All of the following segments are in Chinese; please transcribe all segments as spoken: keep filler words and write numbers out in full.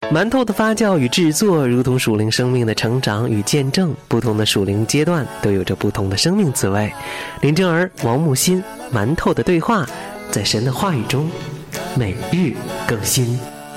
馒头的发酵与制作如同属灵生命的成长与见证，不同的属灵阶段都有着不同的生命滋味。林正儿、王木心，馒头的对话，在神的话语中每日更新。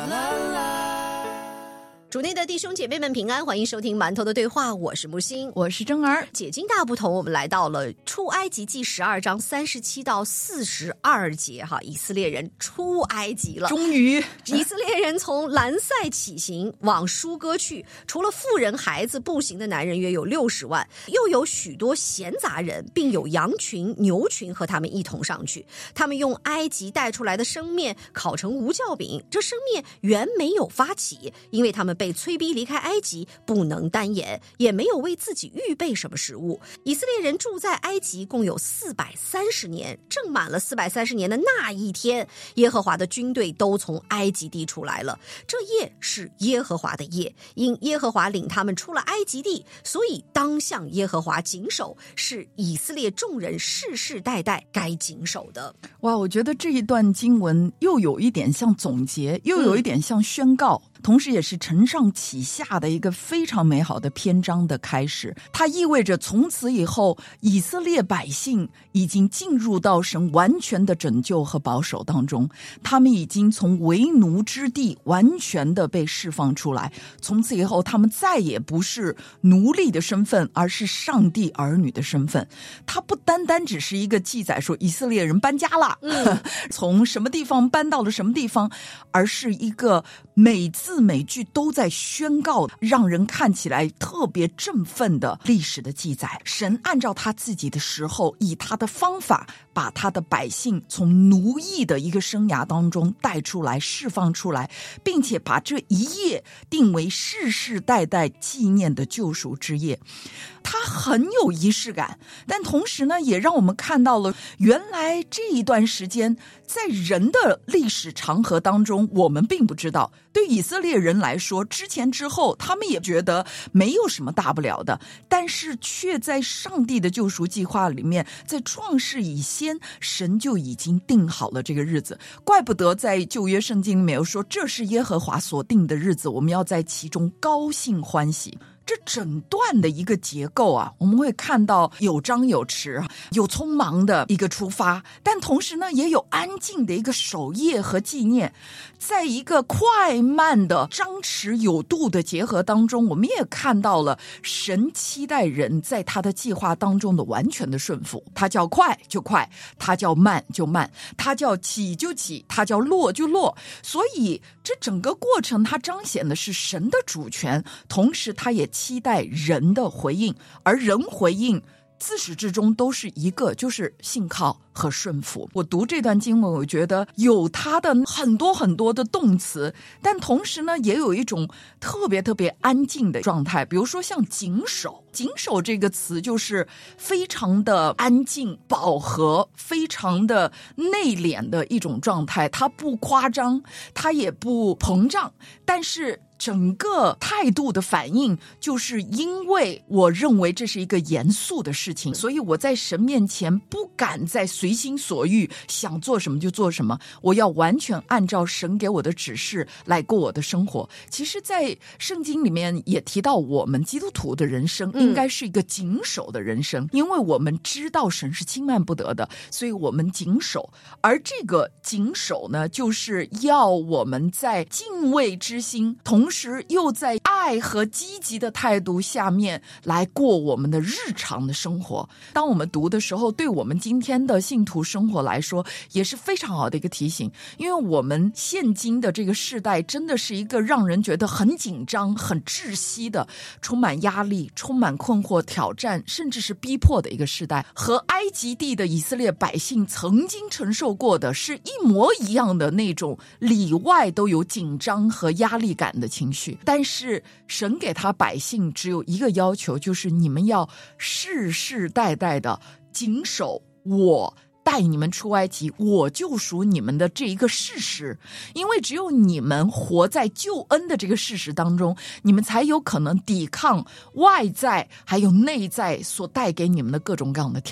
主内的弟兄姐妹们平安，欢迎收听馒头的对话，我是木星， 我是正儿。 解经大不同，我们来到了出埃及记十二章三十七到四十二节哈，以色列人出埃及了， 终于， 以色列人从兰塞起行往舒歌去，除了妇人孩子，步行的男人约有六十万，又有许多闲杂人，并有羊群牛群和他们一同上去。他们用埃及带出来的生面烤成无酵饼，这生面原没有发起，因为他们被催逼离开埃及，不能单言，也没有为自己预备什么食物。以色列人住在埃及共有四百三十年，正满了四百三十年的那一天，耶和华的军队都从埃及地出来了。这夜是耶和华的夜，因耶和华领他们出了埃及地，所以当向耶和华谨守，是以色列众人世世代代该谨守的。 哇，我觉得这一段经文又有一点像总结，又有一点像宣告、嗯、同时也是承上启下的一个非常美好的篇章的开始。它意味着从此以后，以色列百姓已经进入到神完全的拯救和保守当中，他们已经从为奴之地完全的被释放出来。从此以后，他们再也不是奴隶的身份，而是上帝儿女的身份。它不单单只是一个记载说以色列人搬家了、嗯、从什么地方搬到了什么地方，而是一个每字每句都在宣告，让人看起来特别振奋的历史的记载。神按照他自己的时候，以他的方法，把他的百姓从奴役的一个生涯当中带出来，释放出来，并且把这一夜定为世世代代纪念的救赎之夜。它很有仪式感，但同时呢，也让我们看到了原来这一段时间在人的历史长河当中，我们并不知道。对以色列人来说，之前之后他们也觉得没有什么大不了的，但是却在上帝的救赎计划里面，在创世以先，神就已经定好了这个日子。怪不得在旧约圣经里面有说，这是耶和华所定的日子，我们要在其中高兴欢喜。这整段的一个结构啊，我们会看到有张有弛，有匆忙的一个出发，但同时呢，也有安静的一个守夜和纪念，在一个快慢的张弛有度的结合当中，我们也看到了神期待人在他的计划当中的完全的顺服。他叫快就快，他叫慢就慢，他叫起就起，他叫落就落。所以这整个过程，它彰显的是神的主权，同时他也期待人的回应，而人回应自始至终都是一个，就是信靠和顺服。我读这段经文，我觉得有它的很多很多的动词，但同时呢，也有一种特别特别安静的状态。比如说像谨守，谨守这个词就是非常的安静、饱和，非常的内敛的一种状态。它不夸张，它也不膨胀，但是整个态度的反应，就是因为我认为这是一个严肃的事情，所以我在神面前不敢再随心所欲，想做什么就做什么，我要完全按照神给我的指示来过我的生活。其实在圣经里面也提到，我们基督徒的人生应该是一个谨守的人生、嗯、因为我们知道神是轻慢不得的，所以我们谨守。而这个谨守呢，就是要我们在敬畏之心，同时又在爱和积极的态度下面来过我们的日常的生活。当我们读的时候，对我们今天的信徒生活来说也是非常好的一个提醒，因为我们现今的这个世代真的是一个让人觉得很紧张、很窒息的，充满压力、充满困惑、挑战，甚至是逼迫的一个世代。和埃及地的以色列百姓曾经承受过的是一模一样的那种里外都有紧张和压力感的情绪。但是神给他百姓只有一个要求，就是你们要世世代代的谨守我带你们出埃及，我救赎你们的这一个事实。因为只有你们活在救恩的这个事实当中，你们才有可能抵抗外在还有内在所带给你们的各种各样的挑战。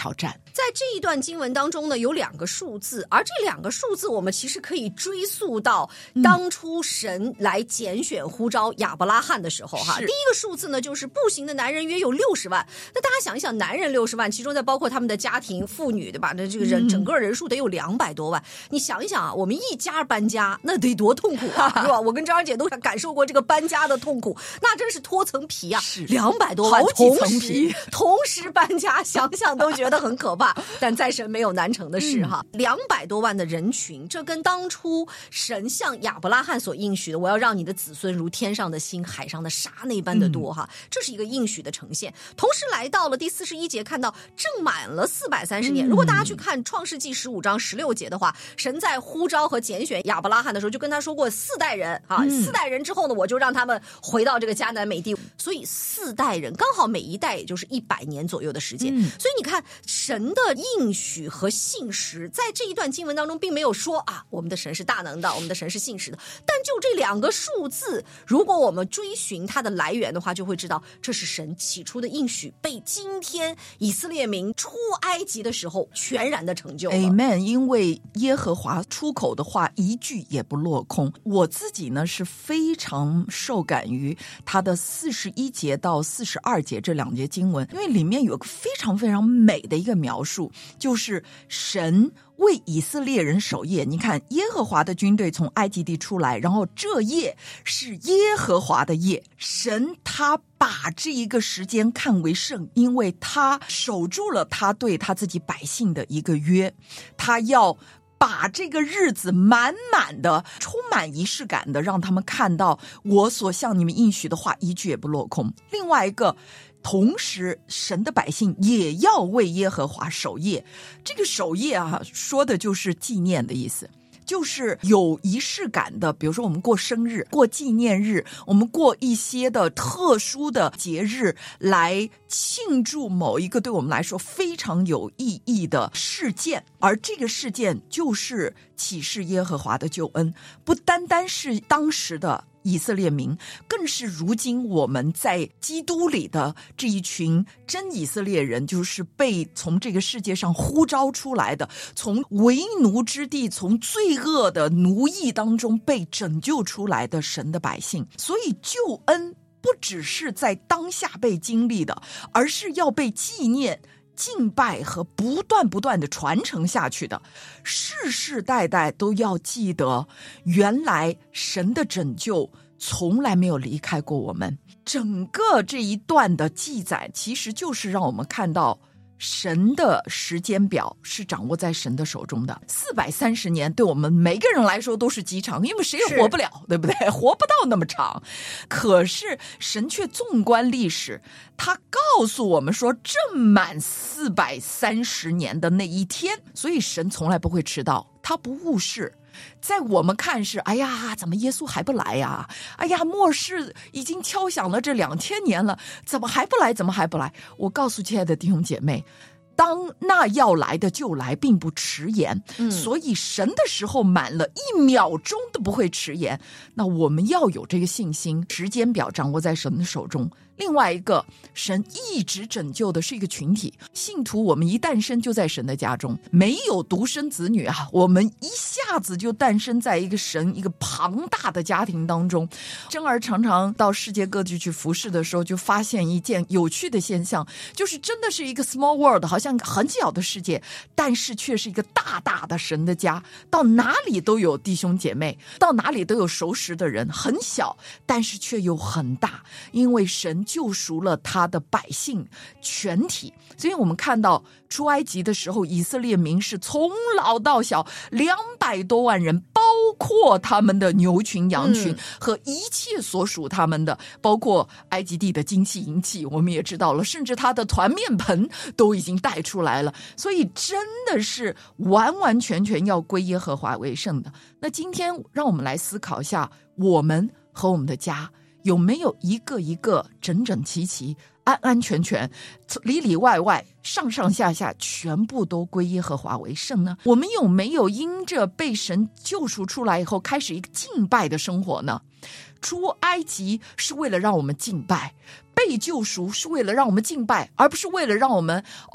在这一段经文当中呢，有两个数字，而这两个数字我们其实可以追溯到当初神来拣选呼召亚伯拉罕的时候哈。第一个数字呢，就是步行的男人约有六十万。那大家想一想，男人六十万，其中再包括他们的家庭妇女，对吧？那这个人、嗯、整个人数得有两百多万。你想一想啊，我们一家搬家那得多痛苦啊，是吧？我跟张二姐都感受过这个搬家的痛苦，那真是脱层皮啊，两百多万， 好几层皮， 同时搬家，想想都觉得很可怕。但在神没有难成的事哈，两百多万的人群，这跟当初神向亚伯拉罕所应许的，我要让你的子孙如天上的星、海上的沙那般的多哈，嗯、这是一个应许的呈现。同时来到了第四十一节，看到正满了四百三十年。如果大家去看创世纪十五章十六节的话，神在呼召和拣选亚伯拉罕的时候，就跟他说过四代人啊，嗯、四代人之后呢，我就让他们回到这个迦南美地。所以四代人刚好每一代也就是一百年左右的时间。嗯、所以你看神的应许和信实，在这一段经文当中并没有说啊，我们的神是大能的，我们的神是信实的。但就这两个数字，如果我们追寻它的来源的话，就会知道这是神起初的应许被今天以色列民出埃及的时候全然的成就了。 Amen。 因为耶和华出口的话一句也不落空。我自己呢是非常受感于他的四十一节到四十二节这两节经文，因为里面有个非常非常美的一个描述，就是神为以色列人守夜。你看耶和华的军队从埃及地出来，然后这夜是耶和华的夜，神他把这一个时间看为圣，因为他守住了他对他自己百姓的一个约，他要把这个日子满满的充满仪式感的让他们看到我所向你们应许的话一句也不落空。另外一个，同时神的百姓也要为耶和华守夜。这个守夜啊，说的就是纪念的意思，就是有仪式感的。比如说我们过生日、过纪念日，我们过一些的特殊的节日来庆祝某一个对我们来说非常有意义的事件，而这个事件就是启示耶和华的救恩，不单单是当时的以色列民，更是如今我们在基督里的这一群真以色列人，就是被从这个世界上呼召出来的，从为奴之地，从罪恶的奴役当中被拯救出来的神的百姓。所以救恩不只是在当下被经历的，而是要被纪念、敬拜和不断不断的传承下去的，世世代代都要记得，原来神的拯救从来没有离开过我们。整个这一段的记载其实就是让我们看到神的时间表是掌握在神的手中的。四百三十年对我们每个人来说都是极长，因为谁也活不了，对不对？活不到那么长。可是神却纵观历史，他告诉我们说正满四百三十年的那一天，所以神从来不会迟到，他不误事。在我们看是，哎呀，怎么耶稣还不来呀？哎呀，末世已经敲响了这两千年了，怎么还不来？怎么还不来？我告诉亲爱的弟兄姐妹，当那要来的就来，并不迟延。嗯，所以神的时候满了，一秒钟都不会迟延。那我们要有这个信心，时间表掌握在神的手中。另外一个，神一直拯救的是一个群体，信徒我们一诞生就在神的家中，没有独生子女啊，我们一下子就诞生在一个神一个庞大的家庭当中。珍儿常常到世界各地去服侍的时候，就发现一件有趣的现象，就是真的是一个 small world， 好像很小的世界，但是却是一个大大的神的家，到哪里都有弟兄姐妹，到哪里都有熟识的人，很小但是却又很大，因为神救赎了他的百姓全体。所以我们看到出埃及的时候，以色列民是从老到小两百多万人，包括他们的牛群羊群、嗯、和一切所属他们的，包括埃及地的金器银器，我们也知道了，甚至他的团面盆都已经带出来了。所以真的是完完全全要归耶和华为圣的。那今天让我们来思考一下，我们和我们的家有没有一个一个整整齐齐、安安全全、里里外外、上上下下全部都归耶和华为圣呢？我们有没有因着被神救赎出来以后开始一个敬拜的生活呢？出埃及是为了让我们敬拜，被救赎是为了让我们敬拜，而不是为了让我们哦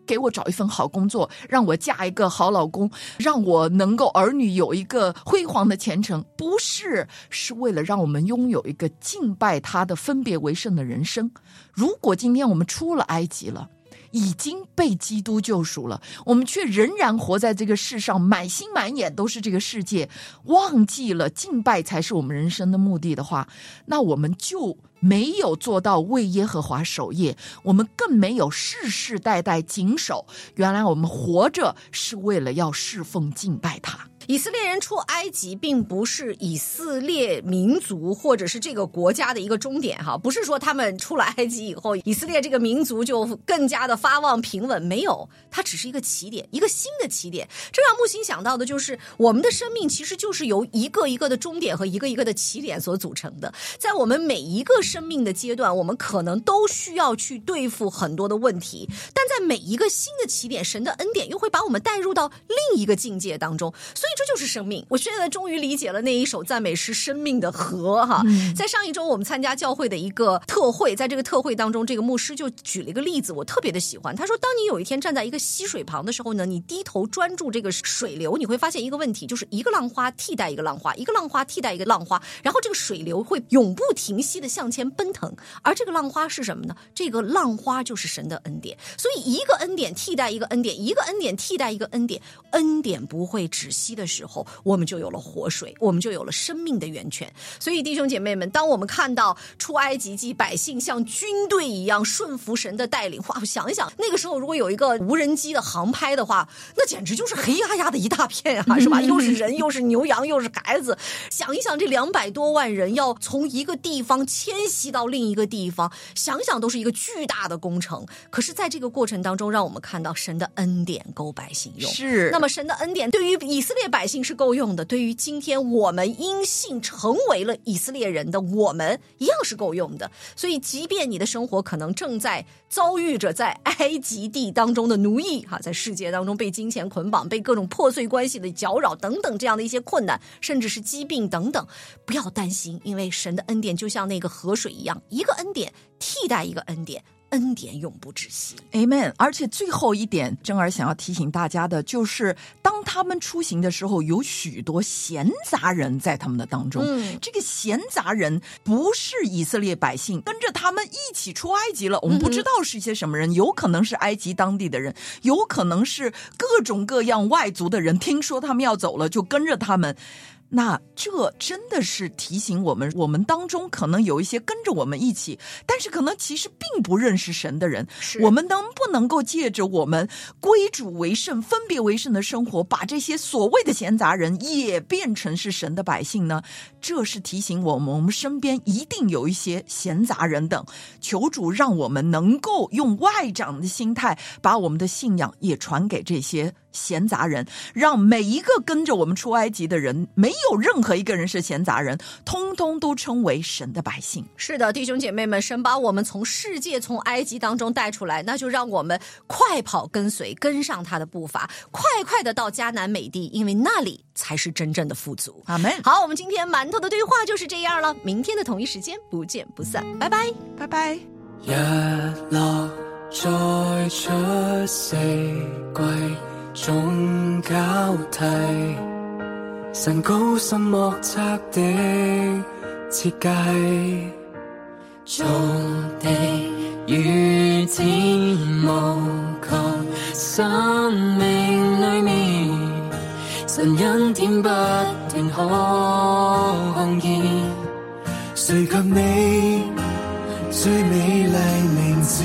给我找一份好工作，让我嫁一个好老公，让我能够儿女有一个辉煌的前程，不是，是为了让我们拥有一个敬拜他的分别为圣的人生。如果今天我们出了埃及了，已经被基督救赎了，我们却仍然活在这个世上，满心满眼都是这个世界，忘记了敬拜才是我们人生的目的的话，那我们就没有做到为耶和华守夜，我们更没有世世代代谨守。原来我们活着是为了要侍奉敬拜他。 以色列人出埃及并不是以色列民族或者是这个国家的一个终点哈，不是说他们出了埃及以后，以色列这个民族就更加的发旺平稳，没有，它只是一个起点，一个新的起点。这让木星想到的就是我们的生命其实就是由一个一个的终点和一个一个的起点所组成的。在我们每一个生命的阶段，我们可能都需要去对付很多的问题，但在每一个新的起点，神的恩典又会把我们带入到另一个境界当中，所以这就是生命。我现在终于理解了那一首赞美诗《生命的河》哈、嗯。在上一周我们参加教会的一个特会，在这个特会当中，这个牧师就举了一个例子，我特别的喜欢。他说，当你有一天站在一个溪水旁的时候呢，你低头专注这个水流，你会发现一个问题，就是一个浪花替代一个浪花，一个浪花替代一个浪花，然后这个水流会永不停息的向前奔腾。而这个浪花是什么呢？这个浪花就是神的恩典。所以一个恩典替代一个恩典，一个恩典替代一个恩典，恩典不会止息的时候，我们就有了活水，我们就有了生命的源泉。所以弟兄姐妹们，当我们看到出埃及记百姓像军队一样顺服神的带领，哇，想一想那个时候如果有一个无人机的航拍的话，那简直就是黑压压的一大片啊，是吧？又是人又是牛羊又是孩子，想一想这两百多万人要从一个地方迁徙到另一个地方，想想都是一个巨大的工程。可是在这个过程当中，让我们看到神的恩典够百姓用。 是， 那么神的恩典对于以色列百姓是够用的，对于今天我们因信成为了以色列人的我们一样是够用的。所以即便你的生活可能正在遭遇着在埃及地当中的奴役哈，在世界当中被金钱捆绑，被各种破碎关系的搅扰等等这样的一些困难，甚至是疾病等等，不要担心，因为神的恩典就像那个河水一样，一个恩典替代一个恩典，恩典永不止息。 Amen。 而且最后一点，珍儿想要提醒大家的就是当他们出行的时候，有许多闲杂人在他们的当中、嗯、这个闲杂人不是以色列百姓跟着他们一起出埃及了，我们不知道是一些什么人、嗯、有可能是埃及当地的人，有可能是各种各样外族的人，听说他们要走了就跟着他们。那这真的是提醒我们，我们当中可能有一些跟着我们一起，但是可能其实并不认识神的人，我们能不能够借着我们归主为圣分别为圣的生活，把这些所谓的闲杂人也变成是神的百姓呢？这是提醒我们，我们身边一定有一些闲杂人等，求主让我们能够用外长的心态把我们的信仰也传给这些闲杂人，让每一个跟着我们出埃及的人，没有任何一个人是闲杂人，通通都称为神的百姓。 是的，弟兄姐妹们，神把我们从世界从埃及当中带出来，那就让我们快跑跟随，跟上他的步伐，快快的到迦南美地，因为那里才是真正的富足。 阿们。 好，我们今天馒头的对话就是这样了，明天的同一时間不見不散，拜拜拜拜。 日落再出四季總交替，神高深莫測的設計，造地與天無窮，生命裡面神恩典不斷看見，誰及你最美麗名字，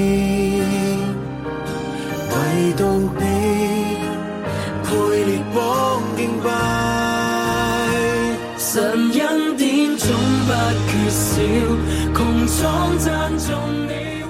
唯獨你配列邦敬拜，神恩典總不缺少，窮蒼讚頌你。